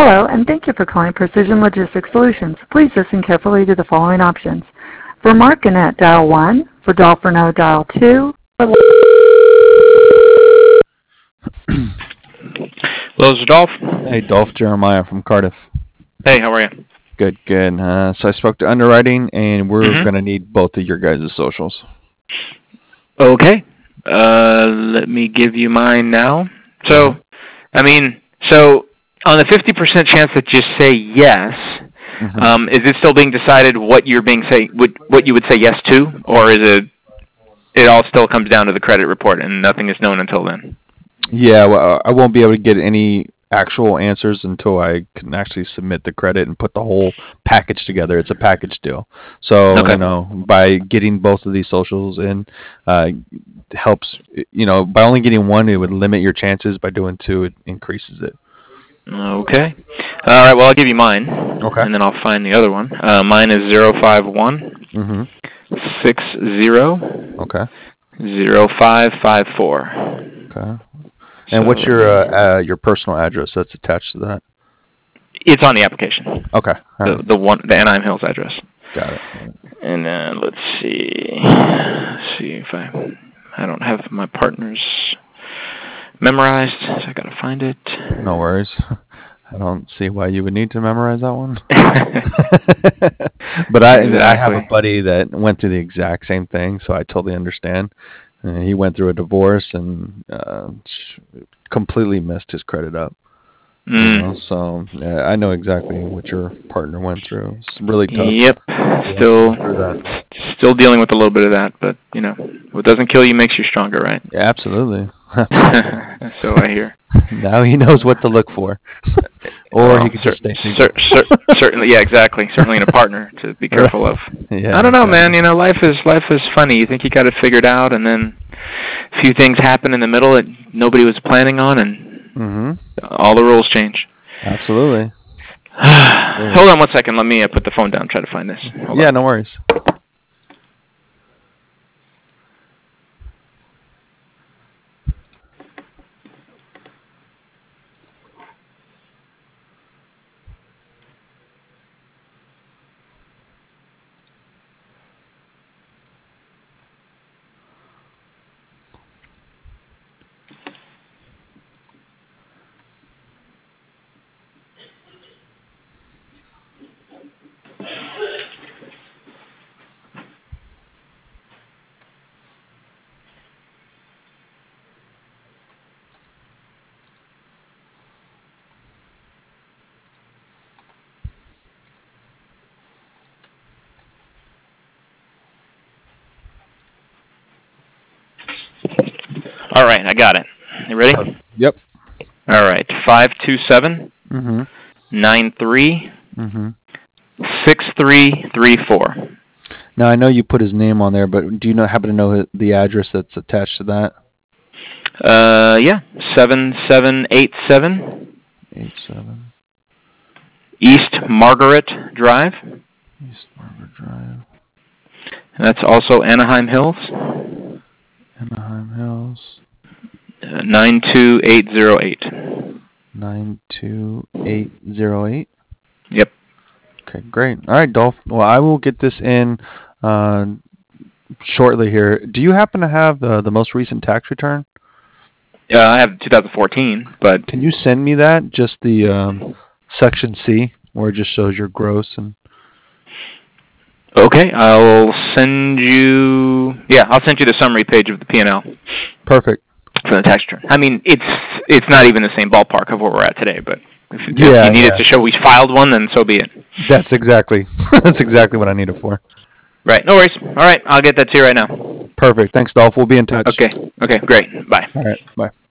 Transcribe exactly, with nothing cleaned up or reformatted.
Hello, and thank you for calling Precision Logistics Solutions. Please listen carefully to the following options. For Mark Gannett, dial one. For Dolph Renault, dial two. For Hello, this is Dolph. Hey, Dolph, Jeremiah from Cardiff. Hey, how are you? Good, good. Uh, so I spoke to underwriting, and we're Mhm. going to need both of your guys' socials. Okay. Uh, let me give you mine now. So, I mean, so on the fifty percent chance that you say yes, Mhm. um, is it still being decided what you're being say what what you would say yes to, or is it it all still comes down to the credit report and nothing is known until then? Yeah, well, I won't be able to get any actual answers until I can actually submit the credit and put the whole package together. It's a package deal. So, Okay. you know, by getting both of these socials in, uh, helps, you know, by only getting one, it would limit your chances. By doing two, it increases it. Okay. All right. Well, I'll give you mine, Okay. and then I'll find the other one. Uh, mine is zero five one Mm-hmm. six zero Okay. zero five five four. Okay. And what's your uh, uh, your personal address that's attached to that? It's on the application. Okay. All The right. the one the Anaheim Hills address. Got it. And then let's see. Let's see if I I don't have my partners memorized, so I gotta find it. No worries. I don't see why you would need to memorize that one. But I I have a Exactly. buddy that went through the exact same thing, so I totally understand. Uh, he went through a divorce and uh, sh- completely messed his credit up. You know, Mm. so yeah, I know exactly what your partner went through. It's really tough. Yep. Yeah, Still going through that. still dealing with a little bit of that, but you know, what doesn't kill you makes you stronger, right? Yeah, absolutely. Absolutely. So I hear. Now he knows what to look for. Or Well, he could just cer- stay single. cer- cer- certainly, yeah, exactly. Certainly in a partner to be careful of. Yeah, I don't know, exactly. man. You know, life is life is funny. You think you got it figured out, and then a few things happen in the middle that nobody was planning on, and Mm-hmm. all the rules change. Absolutely. Hold on one second. Let me uh, put the phone down. Try to find this. Hold Yeah, on. no worries. All right, I got it. You ready? Yep. All right. Five two seven Mm-hmm. nine three Mm-hmm. six three three four. Now I know you put his name on there, but do you know happen to know hi- the address that's attached to that? Uh, yeah, seven seven eight seven Eight seven East Margaret Drive. East Margaret Drive, That's also Anaheim Hills. Anaheim Hills, Uh, nine two eight zero eight. nine two eight zero eight. Yep. Okay, great. All right, Dolph. Well, I will get this in uh, shortly here. Do you happen to have the the most recent tax return? Uh, I have two thousand fourteen, but Can you send me that? Just the um, section C, where it just shows your gross and. okay, I'll send you. Yeah, I'll send you the summary page of the P and L Perfect. for the tax return. I mean, it's it's not even the same ballpark of where we're at today, but if, if Yeah, you need yeah. it to show we filed one, then so be it. That's exactly that's exactly what I need it for. Right. No worries. All right, I'll get that to you right now. Perfect. Thanks, Dolph. We'll be in touch. Okay. Okay. Great. Bye. All right. Bye.